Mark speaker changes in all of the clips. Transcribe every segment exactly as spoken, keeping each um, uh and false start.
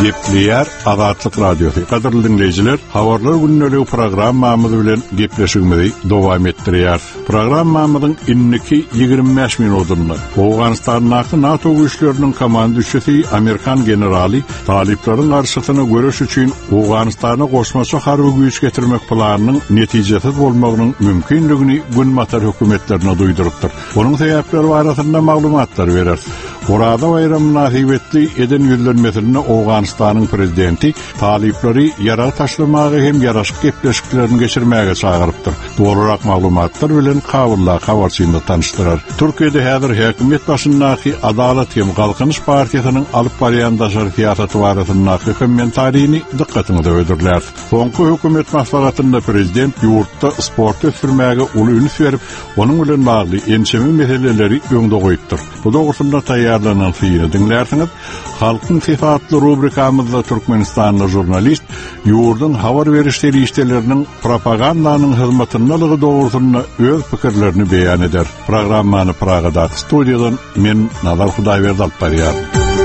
Speaker 1: Gepleýär Azatlyk Radiosu. Gaderly dinleýijiler, habarlar günnälik programmamyz bilen gepleşigimizi dowam etdirýär. Programmamyzyň inniki ýygrimi beş minutyny Awganistanyň NATO güýçleriniň komandusy Amerikan generaly taliplaryň garşysyna görüş üçin Awganistana goşmaça harby güýç getirmek planynyň netijesiz bolmagynyň mümkinligini gün matar hökümetlerine duýdurypdyr. Onuň sebäpleri barasynda maglumatlar berer. Orada bayram münasibetli eden ýüzlenmesine Awganistanyň prezidenti taliplary ýara taşlamagy hem ýaraşyk gepleşiklerini geçirmäge çagyrypdyr. Dogrurak maglumatlar bilen kabullar habarçynda tanıştyrar. Türkiýede häzir hökümet başyndaky Adalet hem Galkynyş partiýasynyň alyp barýan daşary siýasaty barasyndaky kommentariýini dikkatinize öýdürler. Soňky hökümet maslahatynda prezident ýurtda sport ösürmäge uly üns berip, onuň bilen bagly ençemi meseleleri öňde goýupdyr. Bu dogusunda taýýarlanan fiýili dinlersiňiz. Halkyň sifatly rubrikamyzda Türkmenistanly jurnalist ýurdun habar berişleri işlerinin propagandanyň hyzmatyndalygy dogusunda öz pikirlerini beýan eder. Programmany Pragada studiýadan men Nazar Hudaýberdi alyp barýar.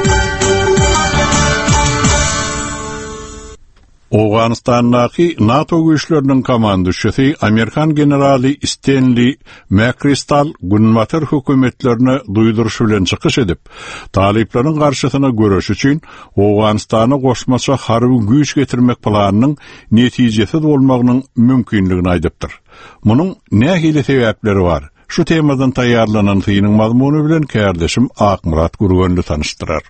Speaker 1: Awganistandaky NATO güýçleriniň komandusy Amerikan generaly Stanley McChrystal günmatar hökümetlerine duýduruş bilen çykyş edip, taliplaryň garşysyna görüş üçin Awganistana goşmaça harby güýç getirmek planynyň netijesiz bolmagynyň mümkinligini aýdypdyr. Munyň nähili sebäpleri bar? Şu temadan taýýarlanan fiýiniň mazmuny bilen kärdeşim Akmurat Gurgönlü tanıştyrar.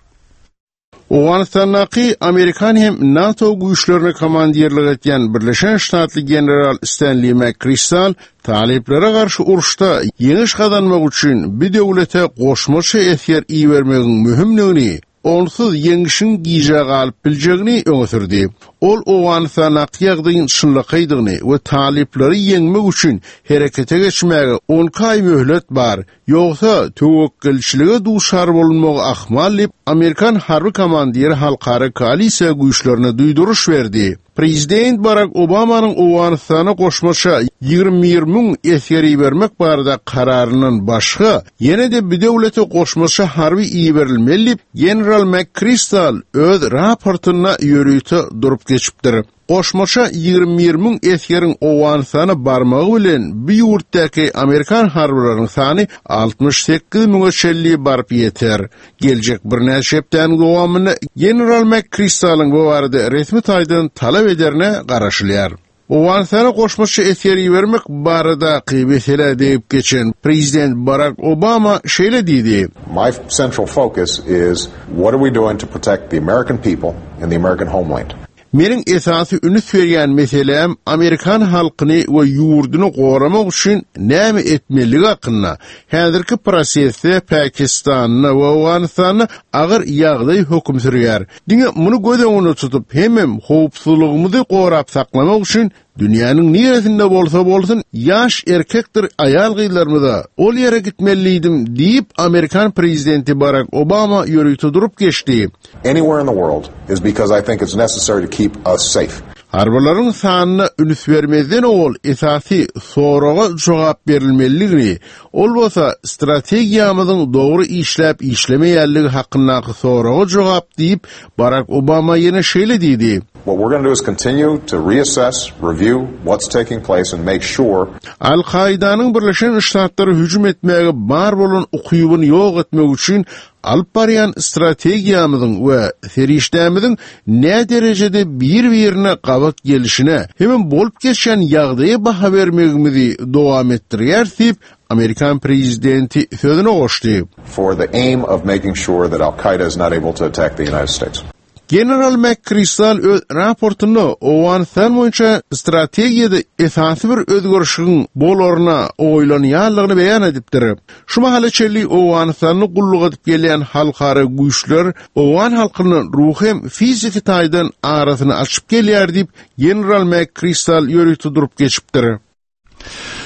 Speaker 2: Awganistandaky Amerikan hem NATO güýçlerini komandirlik etýän Birleşen Ştatly general Stanley McChrystal taliplere garşy uruşda ýeňiş kazanmak üçin bir döwlete goşmaça etýär iýermegiň mühimligini, onsuz ýeňişiň giýje galyp biljegini öňe sürdi. Ol Awganistanaky ýagdaýyň şynlygydygyny we taliplary ýeňmek üçin herekete geçmäge on aý möhlet bar. Ýogsa töwekkilçiligi duşar bolmagy ahmal dip Amerikan harby komandiri halkara koalisiýa güýçlerine duýduruş berdi. Prezident Barack Obamanyň Awganistana goşmaça ýygrimi müň esgeri bermek barada kararynyň başga ýene-de bir döwlete goşmaça harby iýerilmeli. General McChrystal öz raportyna ýörüýte durup geçipdir. Goşmaça ýygrimi müň esgeriň Awganistana barmagy bilen bir ýurtdaky Amerikan harbylarynyň sany altmış sekiz müňe çelli barp ýeter. Geljek bir näçe hepden gowamyny General McChrystal'yň bu barada resmi taýdan talap ederine garaşylýar. Awganistana goşmaça esgeri bermek barada mesele diýip geçen Prezident Barack Obama şeýle diýdi.
Speaker 3: My central focus is what are we doing to protect the American people and the American homeland?
Speaker 2: Meniň esasy üns berýän meselem Amerikan halkyny we ýurduny goramak üçin näme etmeligi hakynda. Häzirki prosesde Pakistanyny we Awganistanyny agyr ýagdaý hökm sürýär. Diňe muny göz öňüne tutup hemem howpsuzlygymyzy gorap saklamak üçin dünýäniň niýetinde bolsa bolsun ýaş erkekdir aýal gyýlarmyda ol ýere gitmelidim diýip Amerikan prezidenti Barack Obama ýörüýte durup geçdi.
Speaker 3: Anywhere in the world is because I think it's necessary to keep us safe.
Speaker 2: Harbylaryň sanyna üns bermezden ol esasy soraga jogap berilmeligini, ol bolsa strategiýamyzyň dogry işläp işlemeýänligi hakyndaky soraga jogap diýip Barack Obama ýene şeýle diýdi.
Speaker 3: What we're going to do is continue to reassess, review what's taking place and make sure
Speaker 2: Al-Qaidanyň Birleşen Ştatlary hüjüm etmäge bar bolan ukybyny ýok etmek üçin alyp barýan strategiýamyzyň we serişdämiziň ne derejede bir-birine gabak gelişine hem bolup geçen ýagdaýa baha bermegimizi dowam etdirýär diýip Amerikan prezidenti sözüne goşdy.
Speaker 3: For the aim of making sure that Al-Qaeda is not able to attack the United States.
Speaker 2: General McChrystal öz raportuny Awganistan boýunça strategiýada esasy bir özgörüşiň bolarına oýlanýanlygyny beýan edipdir. Şu mahallaçyly Awganistanyny gulluk edip gelýän halkara güýçler Awgan halkynyň ruhy hem fiziki taýdan arasyny açyp gelýär diýip General McChrystal ýörüýte durup geçipdir.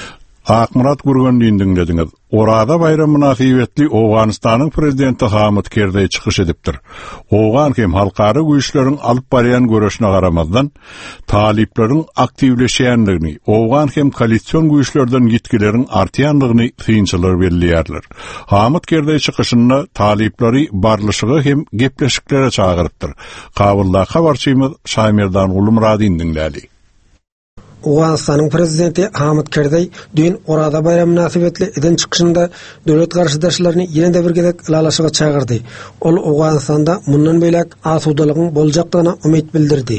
Speaker 1: Akmurat Gurganlyň dinlediňiz. Orada bayram münasibetli Owganystanyň prezidenti Hamid Karzai çykyş edipdir. Owgan hem halkara güýçleriň alyp barýan görüşine garamazdan talipleriň aktivleşýändigini, Owgan hem koalisiýon güýçlerinden ýetgileriň artýandygyny synçylar belliýärler. Hamid Karzai çykyşyna talipleri barlyşygy hem gepleşiklere çagyrypdyr. Kabulda habarçymyz Şaýmerdan Ulumradyn dinlädi.
Speaker 4: Owganystanyň prezidenti Hamid Karzai dün orada bayram münasibetli eden çıkışında döwlet garşydaşlaryny ýene-de bir gezek ilalaşyga çagyrdy. Ol Owganystanda mundan beýlek asudalygyň boljakdygyna umyt bildirdi.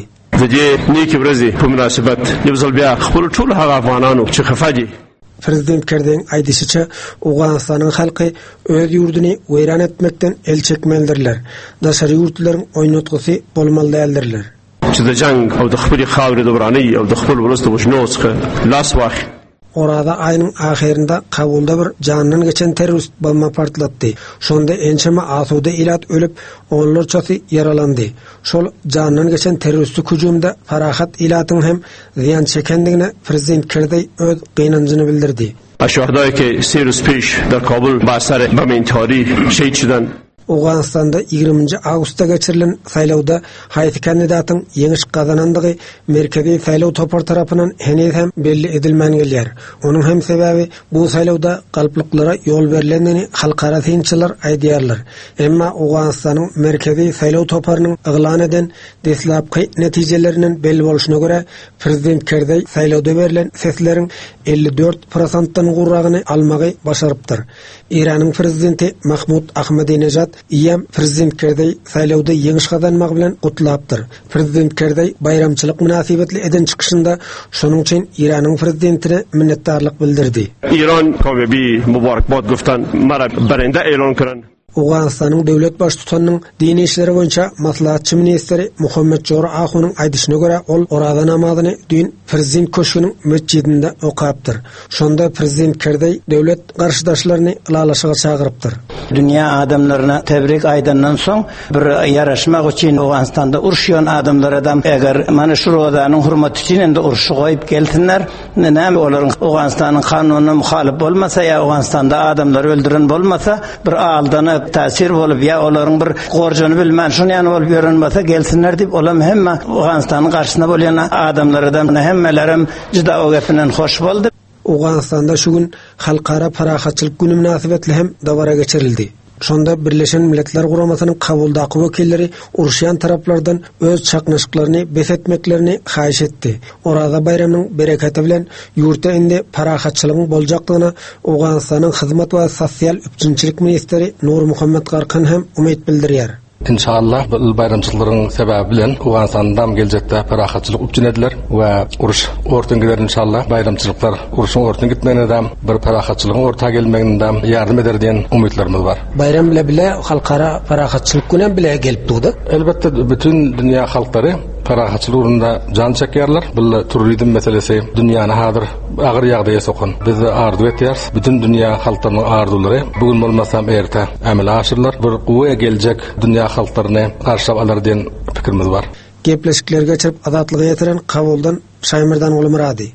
Speaker 5: Niki brezi bu münasibet nibzal biya xpul çul haga afgananu çıkıfaji.
Speaker 4: Prezident Karzai aýdyşyça Owganystanyň halky öz ýurduny weýran etmekden el çekmelidirler. Daşary ýurtlaryň oýnatgysy bolmaly däldirler.
Speaker 5: Çizecang aw da xpul xawri dobrany aw da xpul burasty boşnoskı laswaq.
Speaker 4: Orada ayının ahirinde kabulda bir canından geçen terörist bomba partlatdı. Şonda ençeme asuda ilat ölüp onlarçası yaralandı. Şol canından geçen teröristlik hücumda Farahat ilatın hem ziyan çekendigine Prezident Karzai öz gıynancını bildirdi.
Speaker 5: Aşağıdaki Sirius Piş der Kabul basarı bamin tarih şehitçiden
Speaker 4: Owganystanda ýygrymynjy awgustda geçirilen saýlawda haýsy kandidatyň ýeňiş gazanandygy merkezi saýlaw topar tarapyndan henüz hem belli edilmän gelýär. Onuň hem sebäbi bu saýlawda galpliklara ýol berilendigi halkara synçylar aýdýarlar. Emma Owganystanyň merkezi saýlaw toparynyň yglan eden deslapky netijelerinden belli bolşuna görä Prezident Karzai saýlawda berilen sesleriň elli dört prosentden gurragyny almagy başarypdyr. İranyň prezidenti Mahmud Ahmadinejad ýem Prezident Karzai saýlawda ýeňiş gazanmak bilen gutlapdyr. Prezident Karzai bayramçylyk münasibetli eden çykyşynda şonuň üçin Iranyň prezidentine minnetdarlyk bildirdi.
Speaker 5: İran kamebi mubarakbad guftan mara berende elan kıran.
Speaker 4: Owganystanyň döwlet baş tutanyň dini işleri boýunça maslahatçy ministri Muhammed Jora Ahunyň aýdyşyna görä ol orada namazyny dün prezident köşküniň mescidinde okapdyr. Şonda Prezident Karzai döwlet garşydaşlaryny ilalaşyga çagyrypdyr.
Speaker 6: Dünya adamlaryna tebrik aýdandan soň bir ýaraşmak üçin Owganystanda urşýan adamlardan eger mana şu rodanyň hurmaty üçin ende urşy goýup gelsinler, näme olaryň Owganystanyň kanunyna muhalif bolmasa ýa Owganystanda adamlar öldüren bolmasa bir aldana täsir bolup ýa olaryň bir gorjany bilmän şunu ýany bolup ýörenmese gelsinler diýip olam hemme Owganystanyň garşysynda bolýan adamlardan hemmelerim juda o gepinden hoş boldy.
Speaker 4: Owganystanda şu gün halkara parahatçylyk güni münasibetli hem dawara geçirildi. Şonda Birleşen Milletler Guramasynyň kabuldaky wekilleri urşýan taraplardan öz çaknaşyklaryny besetmeklerini haýyş etdi. Orada bayramyň bereketi bilen ýurtda indi parahatçylygyň boljakdygyna Owganystanyň hyzmat we sosial üçinçilik ministri Nur Muhammed Garkan hem umyt bildirýär.
Speaker 7: İnşallah bu bayramçylygyň sebebi bilen Owganystandam geljekde parahatçylyk upjynediler we uruş ortadan gider inşallah. Bayramçylyklar uruşyň ortadan gitmegine bir parahatçylygyň ortaga gelmegine ýardym eder diýen umytlarymyz bar.
Speaker 4: Bayram bilen bile halkara parahatçylyk günen bile gelip durdy.
Speaker 7: Elbetde bütün dünýä halklary parahatçylyk urunda jan çekýärler. Bu terrorizm meselesi dünýäni hazyr agyr ýagdaýa sokan. Biz ardy etýärs. Bütün dünýä halklarynyň ardulary bugün bolmasam erte ämel aşyrlar. Bir goýa geljek dünýä halklaryny garşap alar diýen pikirimiz bar.
Speaker 4: Gepleşiklerge çyryp azatlygy ýetiren kabuldan Şaýmerdan Ulumrady.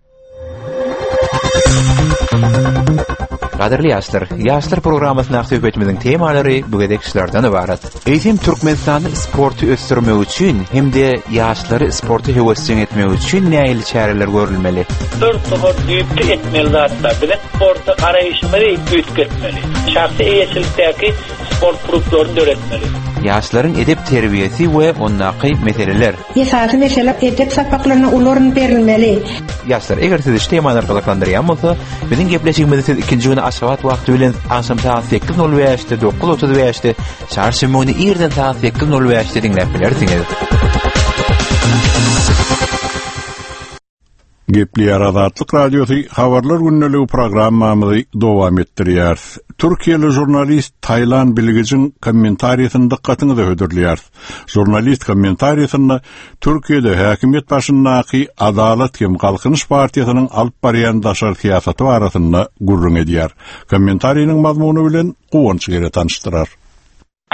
Speaker 8: Gaderli ýaşlar, ýaşlar programmasyna söhbetimiziň temalary bu gedek işlerden ibaret. Eýtim Türkmenistany sporty ösdürmek üçin hemde ýaşlary sporty hewesçiň etmek üçin näil çäreler görülmeli?
Speaker 9: Dört tohor düýpli etmeli zatlar bilen sporty garaýyşmary büýtgetmeli. Şahsy eýetçilikdäki sport gruplaryny öğretmeli.
Speaker 8: Ýaşlaryň edep terbiyesi we onnaky meseleler.
Speaker 10: Ýa-da mesele edep sapaklaryna ularyn berilmeli.
Speaker 8: Ýaşlar, eger siz şu temalar gyzyklandyrýan bolsa, biziň gepleşigimizi siz ikinji güni Aşgabat wagty bilen akşam saat sekiz nol beşde dokuz otuz beşde çarşamba ýerden saat sekiz nol beşde dinläp bilersiňiz.
Speaker 1: Gepli Azatlyk Radiosu habarlar günneligi programmamyzy dowam etdirýär. Türkiýeli jurnalist Taylan Bilgijiň kommentariýasyny dikkatyňyzy hödürlýär. Jurnalist kommentariýasyny Türkiýede häkimet başyndaky Adalet hem Galkynyş partiýasynyň alyp barýan daşary siýasaty barasyny gurrun edýär. Kommentariýanyň mazmuny bilen Gowanç gere tanıştyrar.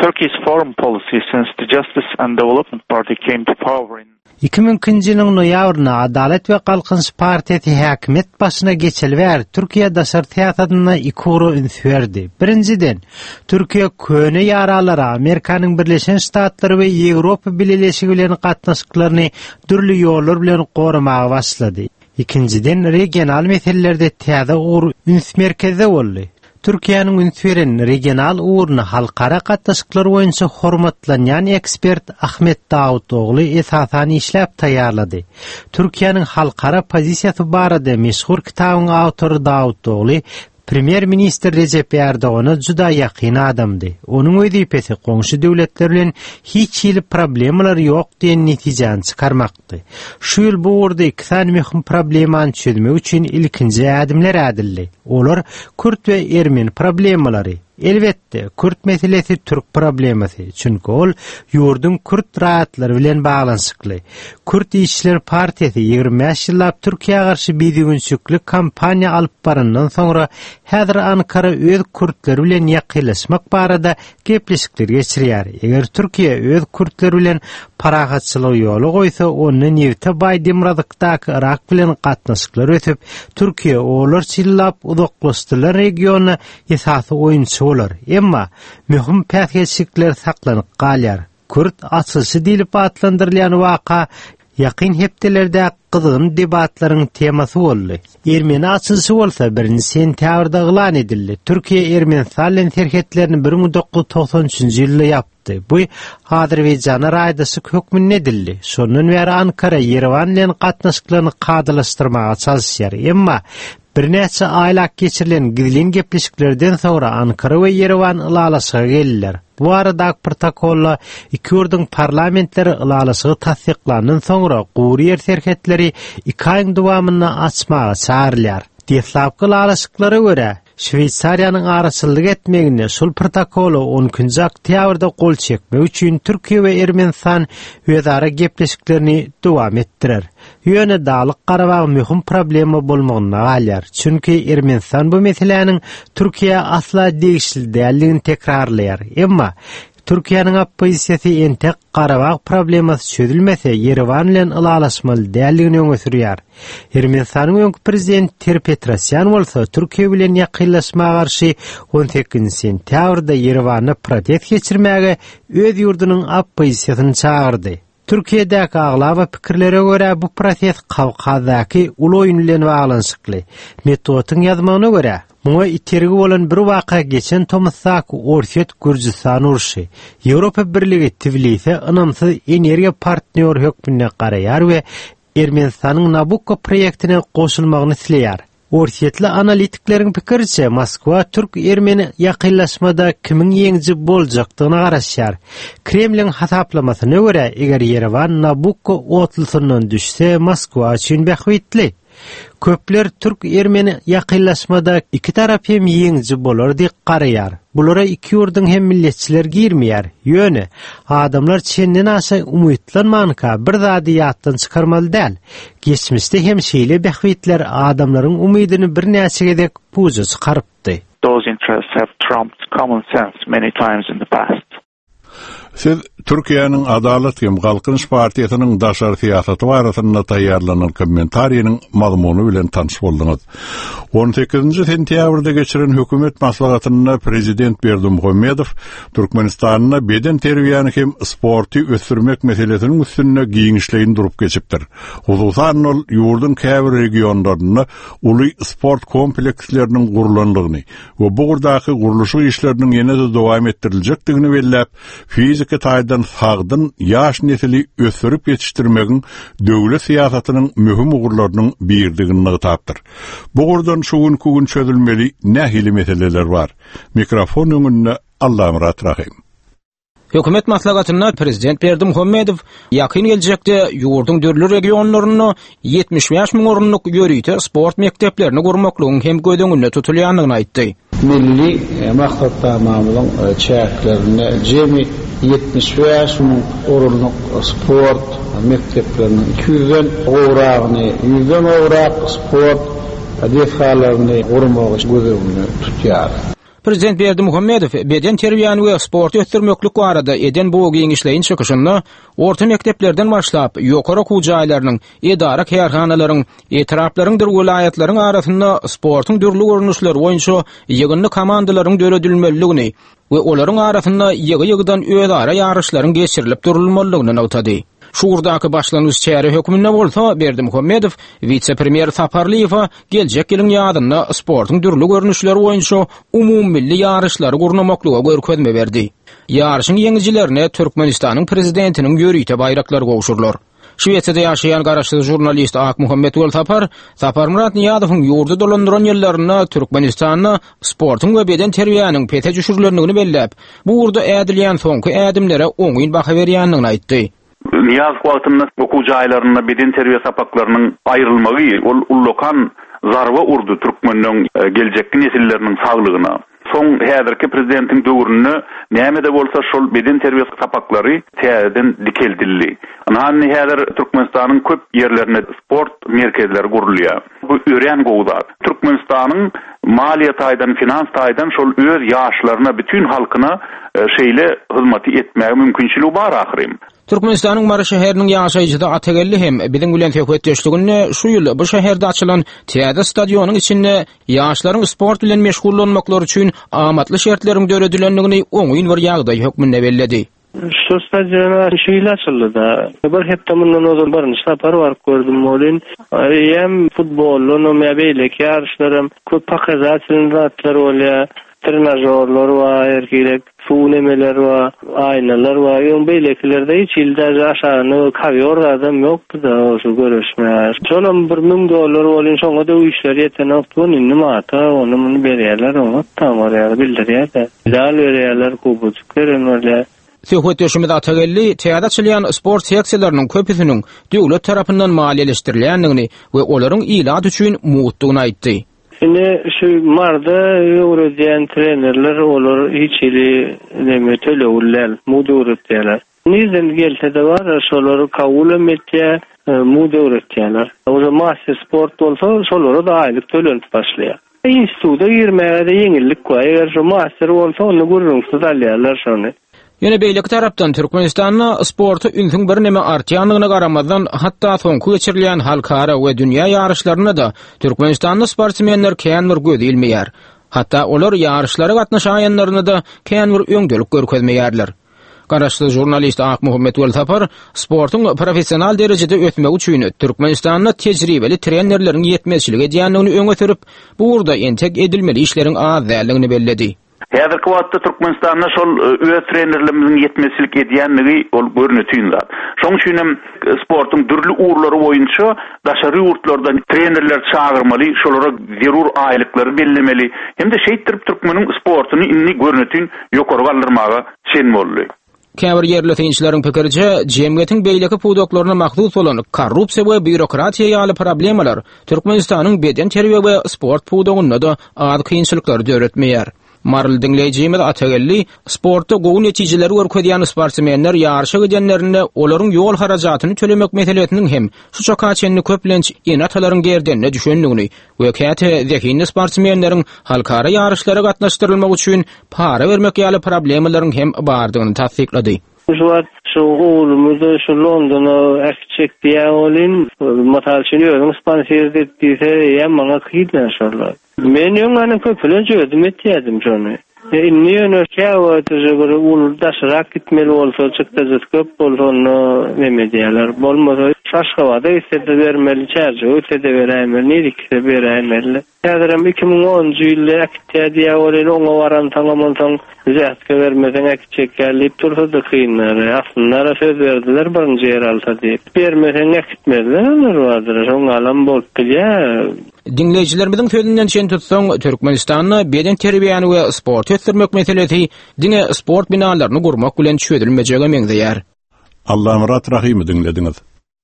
Speaker 11: Turkey's foreign policy since the Justice and Development Party came to power in
Speaker 12: iki minkinji ýylyň noýabrynda Adalet we Galkynç partiýasy häkimet başyna geçilýär. Türkiýe daşar teatrynda iki ugru ünsberdi. Birinciden, Türkiýe köne ýaralara Amerikanyň Birleşen Ştatlary we Ýewropa Birleşigi bilen gatnaşyklaryny dürli ýollar bilen gorumaga başlady. İkinciden, regional meselelerde täze ugru üns merkezde boldy. Türkiýanyň ünsberen regional uğruna halkara gatnaşyklar boýunça hormatlanýan ekspert Ahmet Davutogly esasan işläp taýýarlady. Türkiýanyň halkara pozisiýasy barada meşhur kitabyň autory Davutogly Premier Minister Recep Erdoğan'a juda ýakyn adamdy. Onuň wezipesi goňşy döwletler bilen hiç ýyly problemler ýok diýen netijany çykarmakdy. Şu ýyl bu urda iki tane möhüm problemany çözmek üçin ilkinji adımlar adildi. Olar Kürt we Ermeni problemleri. Elbette, Kürt meselesi Türk problemasi. Çünki ol ýurdun Kürt raýatlary bilen baglanyşykly. Kürt işçiler partiýasy ýygrimi beş ýyllap Türkiýe garşy bidiňçükli kampaniýa alyp barandan soňra häzir Ankara öz Kürtler bilen ýakynlaşmak barada gepleşikler geçirýär. Eger Türkiýe öz Kürtler bilen parahatçylyk ýoly goýsa, onu Newte Baýdymradykdaky Irak bilen gatnaşyklar ötüp, Türkiýe olar çyllap uzaklaşdylar regiona esasy oýunçy bolar. Emma möhüm päsgeçlikler saklanyp galýar. Kürt asylsy dilip atlandyrylýan waka ýakyn hepdelerde kızgın debatlaryň temasy boldy. Ermeni asylsy bolsa birinji sentýabrda gılan edildi. Türkiýe Ermenistan bilen terhetlerini bir ming dokuz yüz toksan üçinji ýylda ýapdy. Bu Azerbaýjana raýdasyk hökmüne edildi. Şondan beri Ankara Yerevan bilen gatnaşyklaryny kadylaşdyrmaga çalışýar. Emma bir näçe aýlak geçirilen gizlin gepleşiklerden sonra Ankara we Yerevan ılalaşyga geldiler. Bu arada protokolla iki ýurdun parlamentleri ılalaşygy tasdiklandan sonra Guriyer terhetleri iki aýyň dowamyna açmaga çağırylýar. Deslapky ılalaşyklara görä Şweýsariýanyň araçylyk etmegine şol protokolu on günji oktýabrda gol çekmek üçin Türkiýe we Ermenistan özara gepleşiklerini dowam etdirer. Ýöne Dağlyk Garabag möhüm problema bolmagyna galýar. Çünki Ermenistan bu meseleniň Türkiýe asla degişli däldigini tekrarlaýar. Emma Türkiýanyň opozisiýasy entek Garabag problemasy çözülmese Yerevan bilen ılalaşmaly däldigini öňe sürýär. Ermenistanyň öňkü prezidenti Ter Petrosyan bolsa Türkiýe bilen ýakynlaşmaga garşy on sekizinji sentýabrda Yerewanda protest geçirmäge öz ýurdunyň opozisiýasyny çağırdy. Türkiýedäki aglaba pikirlere görä bu protest Kawkazdaky uly oýun bilen baglanyşykly. Metodyň ýazmagyna görä muňa itergi bolan bir waka geçen Tomsak Orset Gürjistan urşy. Ýewropa Birligi Tbilisi ynamsy energiýa partner hökmüne garaýar we Ermenistanyň Nabucco proýektine goşulmagyny isleýär. Orsetli analitiklerin pikirçe Moskwa Türk-Ermeni ýakynlaşmada kimiň ýeňji boljakdygyna garaşýar. Kremliň hasaplamasyna görä eger Yerevan Nabucco otlysyndan düşse Moskwa üçin bähwitli. Köpler Türk-Ermeni ýakynlaşmada iki tarap hem ýeňji bolar diýip garaýar. Bulara iki ýurdun hem milletçiler girmeýär. Ýöne adamlar çenden aşa umytlanmanka bir zady ýatdan çykarmaly däl. Geçmişde hem şeýle bähwitler adamlaryň umydyny bir näçe gedek puja çykarypdy.
Speaker 11: Those interests have trumped common sense many times in the past.
Speaker 1: Siz Türkiýanyň Adalet hem Galkynç partiýasynyň daşary siýasaty barasynda taýýarlanan kommentariýanyň mazmuny bilen tanış boldyňyz. on sekizinji sentýabrda geçiren hökümet maslahatynda prezident Berdimuhammedow Türkmenistanyna beden terbiýany hem sporty ösürmek meselesiniň üstünde giňişleýin durup geçipdir. Hususan ol ýurdun käbir regionlaryna uly sport kompleksleriniň gurulandygyny we bu gurdaky guruluşy işleriniň ýene-de dowam etdirilejekdigini belläp, fiziki taýdan sagdyn ýaş nesili ösürip ýetişdirmegiň döwlet siýasatynyň möhüm ugurlarynyň birdigini tapdyr. Bu gurdan şu gün kugün çözülmeli nähili meseleler bar. Mikrofon öňünde Allahym rahim.
Speaker 13: Hökümet maslahatynda prezident Berdimuhammedow ýakyn geljekde ýurdun dörli regionlaryny ýetmiş beş miň orunlyk ýörüýte sport mekdeplerini gurmaklaryň hem gödüňünde tutulýandygyny aýtdy.
Speaker 14: Milli maksat tamamlyň çäklerini jemi ýetmiş beş miň orunlyk sport mekdeplerini iki yüzden owragyny, yüzden owrak sport adetlerini gurmagy gödüňünde tutýar.
Speaker 13: Prezident Berdimuhammedow beden terbiýany we sport ötürmeklik barada eden bu giňişleýin çykyşyny orta mekdeplerden başlap ýokary okuw jaýlarynyň, edara kärhanalaryň, etraplaryň bir welaýatlaryň arasynda sportyň dürli görnüşleri boýunça ýygynly komandalaryň döredilmeligini we olaryň arasynda ýygy-ýygydan ödara ýarışlaryň geçirilip durulmalygyny awtady. Şurdaky başlangyç çäre hökmünde bolsa Berdimuhammedow vice-premier Saparliýewa geljek ýylyň ýadyna sportyň dürli görnüşleri boýunça umummilli ýarışlary gurnamaklyga görkezme berdi. Ýarışyň ýeňijilerine Türkmenistanyň prezidentiniň ýörüýte bayraklary gowşurlar. Şweýçede ýaşaýan garaşly jurnalist Ak Muhammed Ul Tapar, Tapar Murat Niýadowyň ýurdu dolandyran ýyllaryna Türkmenistanyň sportyň we beden terbiýanyň pete düşürlendigini belläp, bu urda ädilýän soňky ädimlere oňyn baha berýändigini aýtdy.
Speaker 11: Niyaz wagtynda okuw jaýlaryna beden terbiýe sapaklarynyň aýrylmagy ol ullokan zarba urdu türkmeniň geljekki nesilleriniň saglygyna. Soň häzirki prezidentiň döwründe näme de bolsa şol beden terbiýe sapaklary täzeden dikeldildi. Anany häzir Türkmenistanyň köp ýerlerinde sport merkezleri gurulýar. Bu ören gowda. Türkmenistanyň maliýet aýdan, finans aýdan şol öz ýaşlaryna, bütün halkyna şeýle hyzmaty etmäge mümkinçiligi bar ahyrym.
Speaker 13: Türkmenistanyň Mara şäheriniň ýaşaýjyda Atagelli hem biziň bilen hökümetdeşliginde şu ýyl bu şäherde açylan täze stadionyň içinde ýaşlaryň sport bilen meşgullanmaklary üçin amatly şertleriň döredilendigini oňyn bir ýagdaý hökmünde belledi.
Speaker 15: Şu stadiona şeýle açyldy da. Bir hepde mundan ozan bir şapar bar gördüm bolyn. Hem futbolun, hem beýleki ýarışlarym köp pakazatlar bolýar. Trenajörler var, erkek su nemeler var, aynalar var. Ýön beýlekilerde hiç ilde aşagyny kavior adam ýokdy da şu görüşmär. Şolam bir ming dollar bolyn şoňa da işler ýeten okdun indim ata onu muny berýärler, onu tamarýar bildirýär. Dal berýärler kubuk berenler.
Speaker 13: Söhbetdeşimiz Atagelli täze açylýan sport seksiýalarynyň köpüsiniň döwlet tarapyndan maliýeleşdirilýändigini we olaryň ilad üçin muwtdugyny aýtdy.
Speaker 15: Şimdi şu marda öğreten trenerler olur hiç ili deme töleğüller, mudu öğrettiler. Nizden gelse de var, şoları kavul etmeye mudu öğrettiler. O zaman master sport olsa şoları da aylık tölenip başlıyor. İnstitüde girmeye de yenilik koy. Eğer şu master olsa onu gururumsuz alıyorlar şunu.
Speaker 13: Yine beýleki tarapdan Türkmenistanyň sporty ünsüň bir neme artýanlygyna garamazdan hatda soňky geçirilýän halkara we dünýä ýarışlaryna da Türkmenistanyň sportsmenler kän bir göz ilmeýär. Hatda olar ýarışlara gatnaşanlaryny da kän bir öňdelik görkezmeýärler. Garaşly jurnalist Ak Muhammed Ul Tapar sportyň professional derejede ötmek üçin Türkmenistanyň tejribeli trenerleriň ýetmezçiligi edýändigini öňe sürüp, bu urda entek edilmeli işleriň az däldigini belledi.
Speaker 11: Häzirki wagtda Türkmenistanda şol öýe trenerlerimiň ýetmezçilik edýänligi ol görnütýünde. Şoň üçin hem sportyň dürli urlary boýunça daşary ýurtlardan trenerler çağırmaly, şolara zerur aýlyklary bellemeli. Hemde şeýtirip türkmeniň sportyny inni görnütýün ýokary galdyrmaga şen boldy.
Speaker 13: Käbir ýerli teňçileriň pikirçe, jemgyýetiň beýleki pudoklaryna mahsus bolan korrupsiýa we bürokratiýa ýaly problemalar Türkmenistanyň beden terbiýe we sport pudogyna da az kynçylyklar döretmeýär. Marl dinleyicimiz Atagelli, sportda gowy netijeleri görkezýän sportsmenler ýarşa gidenlerine olaryň ýol harajatyny tölemek meselesiniň hem şu çakaçenli köplenç enatalaryň gerdenine düşendigini we käte zekinli sportsmenleriň halkara ýarışlara gatnaşdyrylmak üçin para bermek ýaly problemalaryň hem bardygyny tasdiklady.
Speaker 15: Şu var, şu oğlumuzu şu London'a erkek diye olin, matalçını özüm sponsor etdiyse, ya bana kıyıdlar şarlar. Men yönganı köpülünce ödüm etiyordum şunu. Inni önörke avatıcı bir ulu daşırak gitmeli olsa, çıktı köp olsa onu memediyalar. Bolmasa şaşkavada istedi vermeli, çarcı ötede veremeli, nirikse veremeli. Yadırım iki bin onuncu yılda akitya diye olin, ona varan tanımantan zähtka vermeden akitçek gelip dursa da kıyınları. Aslında söz verdiler birinci yer alta deyip. Vermeden akitmediler, onlar vardır. Ona alan bol bilya.
Speaker 13: Dinleyicilerimiziň sözünden şen tutsaň, Türkmenistanyň beden terbiýany we sport ötürmek meselesi dine sport binalaryny gurmak bilen çödülmejegi meňzeýär.
Speaker 1: Allah Murat Rahimy dinlediňiz.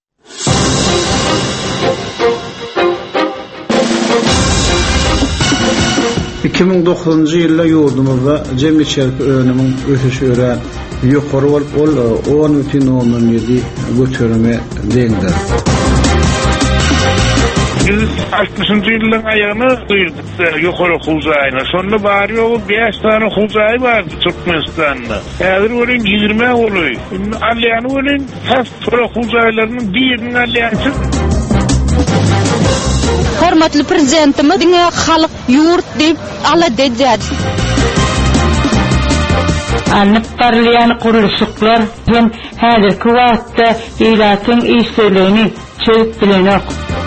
Speaker 14: iki bin dokuzuncu ýylda ýurdumyzda jemgyýetçilik önümiň ösüşi ören ýokary bolup ol on butun on ýedi götürme deňdir.
Speaker 16: Biz altmışıncı yılın ayağına duyurduk yukarı Huzay'ına. Sonra bari o beş tane Huzay vardı Türkmenistan'da. Eğer olun yirmi oluyor. Alyanı olun tas sonra Huzaylarının birinin alyansı.
Speaker 17: Hormatly prezidentimiz diňe halyk ýurt diýip ala dejädi.
Speaker 18: Anıp barlayan kuruluşuklar hem häzirki wagtda eýlätiň işlerini çöp bilenok.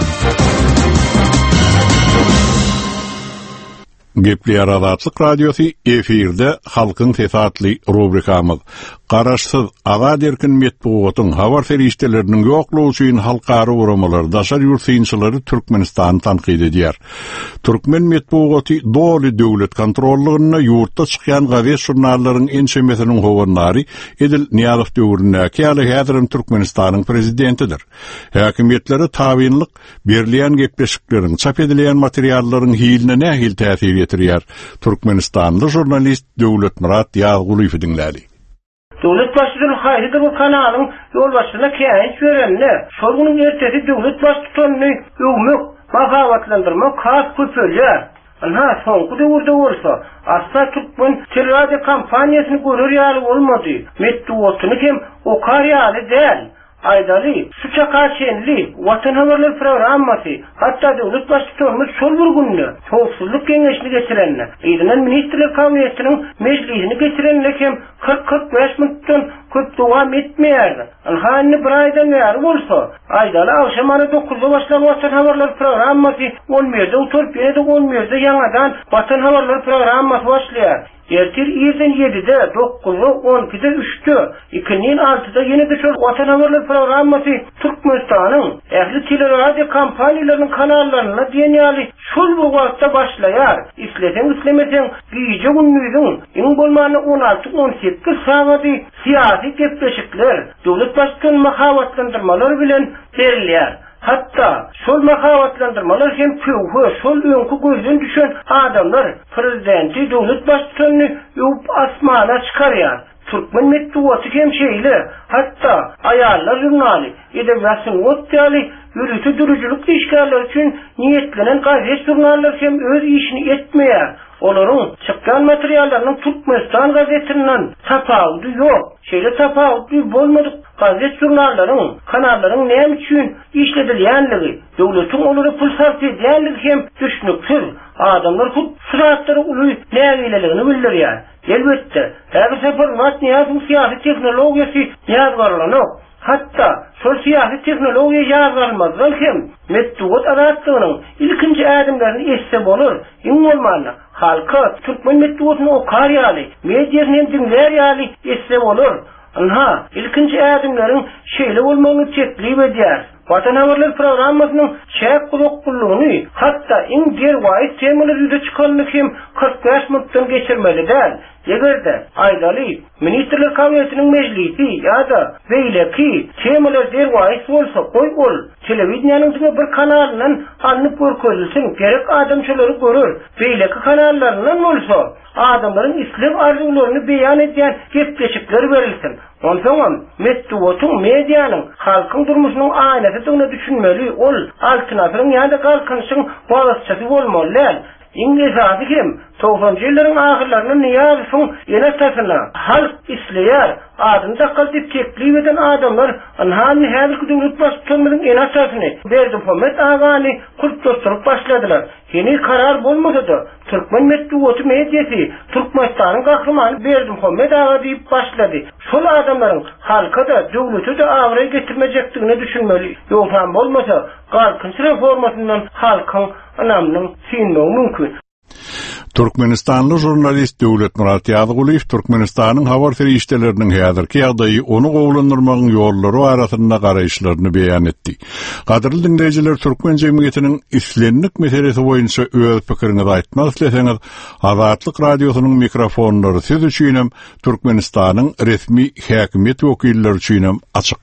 Speaker 1: Gepli Aradatlyk Radiosu efirde halkyň tesatly rubrikamyz. Garaşsyz azad erkin metbuatyň habar ferişdeleriniň ýoklugy üçin halkara uramalar daşar ýurtynçylary Türkmenistan tanqid edýär. Türkmen metbuaty doly döwlet kontrollygyna ýurtda çykýan gazet jurnallaryň ençemesiniň howannary Edil Niýazow döwründäki ýaly häzirin Türkmenistanyň prezidentidir. Häkimetlere tabinlik berliýän gepleşikleriň çap edilýän materiallaryň hiline nähil täsir ýetirýär. Türkmenistanly jurnalist Döwlet Murat Ýazgulyw dinlädi.
Speaker 19: Döwlet başçylygy haýydy bu kanalyň ýol başçylygyna käýiş berenler. Şolgunyň ertesi döwlet başçylygyny öwmek, magawatlandyrmak has köpelýär. Ana soňky döwürde bolsa, asla Türkmen teleradio kampaniýasyny görür ýaly bolmady. Metduwatyny hem okar ýaly däl. Aýdaly, suça karşenli, Watan habarlar programmasy, hatda döwlet başçylygyny şol bir günde Howpsuzlyk Keňeşini geçirenler, Ýygynyň ministrler kabinetiniň meclisini geçirenler hem kırk kırk beş minutdan köp dowam etmeýärdi. Alhany bir aýdan bäri bolsa, aýdaly akşamany dokuzda başlayan Watan habarlar programmasy on birde oturup ýene-de on birde ýangadan Watan habarlar programmasy başlaýar. Ertir ýerden ýedide, dokuzda, on ikide, üçde, ikinin altıda ýene-de şol Watan habarlar programmasy Türkmenistanyň ähli teleradio kampaniýalarynyň kanallaryna diýenýäli şol bir wagtda başlaýar. İsleseň islemeseň giýje günlügiň iň bolmany on alty on sekiz sagaty syýasy gepleşikler, döwlet başçylygyny magawatlandyrmalar bilen berilýär. Hatta şol magawatlandyrmalar hem köwü, şol öňkü gözden düşen adamlar prezidenti döwlet başçylygyny ýup asmana çykarýar. Türkmen metduwaty hem şeýle, hatta aýallar jurnaly, edebiyatsyň otýaly, ýürütü durujuluk işgärleri üçin niýetlenen gazet jurnallar hem öz işini etmeýär. Olaryň çykkan materiallarynyň Türkmenistan gazetininden tapawdy ýok. Şeýle tapawdy bolmady gazet jurnallaryň, kanallaryň näme üçin işledilýänligi, döwletiň olary pul sarf edýänligi hem düşnüksiz. Adamlar hut sıratlary uly nägeligini bildirýär. Elbetde, her sefer Murat Niýazow syýasy teknologiýasy ýazgarlanok. Hatta şol syýasy teknologiýa ýazgarlanmazdan hem metduwat adatlygynyň ilkinji adımlaryny etse bolar. Iň bolmanda halka Türkmen metduwatyny okar ýaly, mediýasyny dinler ýaly etse bolar. Anha, ilkinji adımlaryň şeýle bolmagyny teklip edýär. Watan habarlar programmasynyň şäk guluklugyny, hatda iň derwaýy temalar ýüze çykanlyk hem kırk beş minutdan geçirmeli däl. Egerde aýdaly ministrler kabinetiniň meclisi ýa-da beýleki temalar derwaýy bolsa, goý ol telewizionyň bir kanalynyň alnyp görkezilsin, gerek adamçylary görür. Beýleki kanallaryndan bolsa, adamlaryň islim arzularyny beýan edýän gepleşikler berilsin. Onsoň metduwatyň mediýanyň halkyň durmuşynyň aýnasyna düşünmeli, ol alternatywyň ýa-da galkynyşyň balasçysy bolmaly. İngilizce kim? doksanjy ýyllaryň ahyrlaryna Niýazowyň ýene-täsine halk isleýär, adynda galdyp teklip eden adamlar anhany häzirki döwlet başçylygynyň ýene-täsine Berdimuhammed agany kurt dosturuk başladylar. Yeni karar bolmasa-da Türkmen metduwaty mediýasy Türkmenistanyň gahrymany Berdimuhammed aga diýip başlady. Şol adamlaryň halka da döwleti de awra getirmejekdigini düşünmeli. Ýoksa bolmasa galkynç reformasyndan halkyň anamnyň sinmegi mümkin.
Speaker 1: Türkmenistanly jurnalist Döwlet Murat Ýazgulyw Türkmenistanyň habar ferişdeleriniň häzirki ýagdaýy onu gowlandyrmagyň ýollary arasyna garaýşlaryny beýan etdi. Gadyrly dinleýijiler, Türkmen jemgyýetiniň islenlik meselesi boýunça öz pikiriňizi aýtmak isleseňiz, Azatlyk radiosynyň mikrofonlary siz üçin hem Türkmenistanyň resmi häkimet wekilleri üçin hem açyk.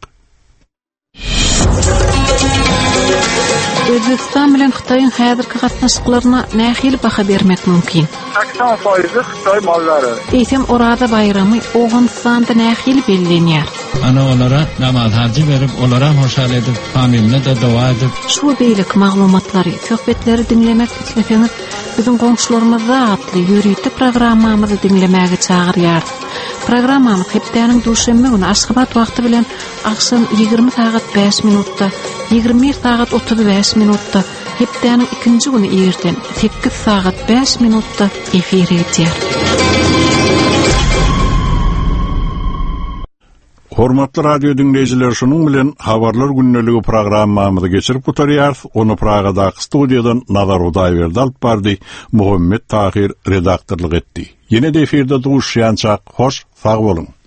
Speaker 20: Özbekistan bilen Xitoyň häzirki gatnaşyklaryna nähili baha bermek mümkin?
Speaker 21: seksen foiz Xitoy mallary.
Speaker 20: Eýsem orada bayramy Owganystanda nähili bellenýär?
Speaker 21: ana olara namaz hacı verip olara hoşal edip familne de dua edip
Speaker 20: şu beýlik maglumatlary, söhbetleri dinlemek isleseňiz bizim goňşularymyza atly ýürüýte programmamyzy dinlemäge çagyrýar. Programmamyz hepdeniň duşanby güni Aşgabat wagty bilen akşam ýygrimi saat beş minutda, ýygrimi bir saat otuz beş minutda, hepdeniň ikinji güni erten sekiz saat beş minutda efir edýär.
Speaker 1: Hormatly radio dinleyijiler, şunun bilen habarlar günneligi programmamyzy geçirip gutarýar. Onu Pragada studiýadan Nazar Udaýberdi alyp bardy. Muhammed Tahir redaktorlyk etdi. Ýene de efirde duşýançak hoş, sag bolun.